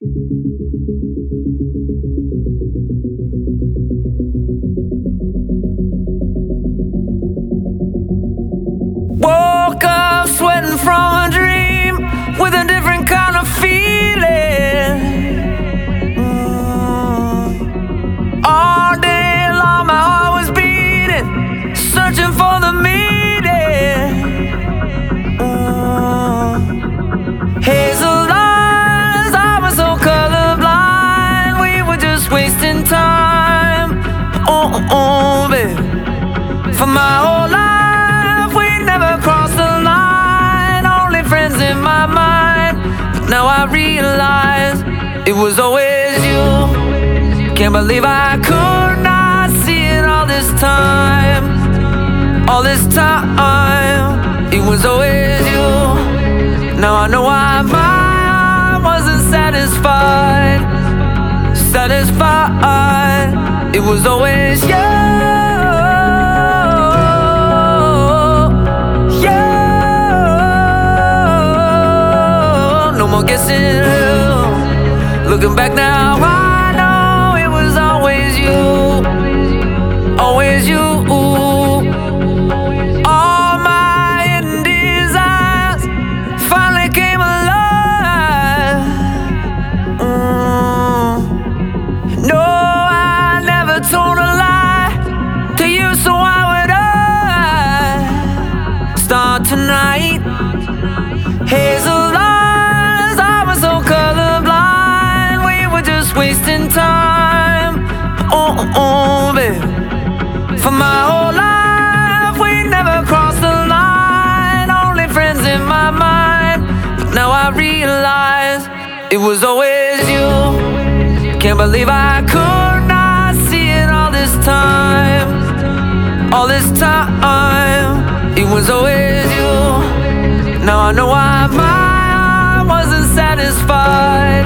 Woke up sweating from a dream with a different kind of feeling. All day long my heart was beating, searching for the meaning. Hazel eyes, I was so colorblind. We were just wasting time. Baby, for my whole life we never crossed the line. Only friends in my mind. But now I realize it was always you. Can't believe I could not see it all this time. All this time, it was always you. Now I know why my heart wasn't satisfied. Satisfied, it was always you. No more guessing. Looking back now, I know it was always you. Always you. All my hidden desires finally came alive. No, I never told a lie to you, so why would I start tonight? Hazel eyes, I was so colorblind. We were just wasting time. Baby, for my whole life we never crossed the line. Only friends in my mind. But now I realize it was always you. Can't believe I could not see it all this time. All this time, it was always you. Now I know why my heart wasn't satisfied.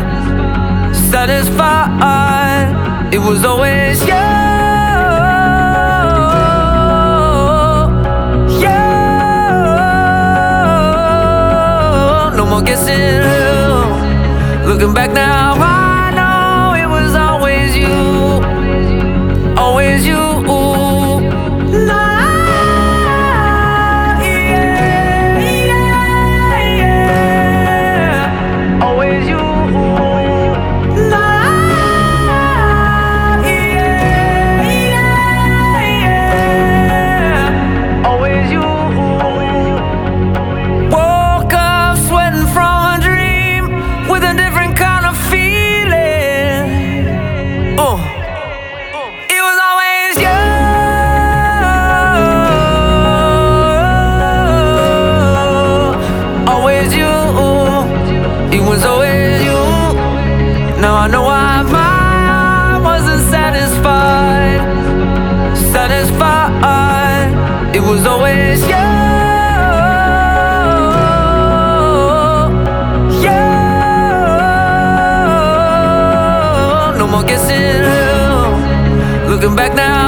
Satisfied, it was always you. No more guessing. Looking back now, I know it was always you. Always you. Now I know why my heart wasn't satisfied. Satisfied, it was always you. No more guessing. Looking back now,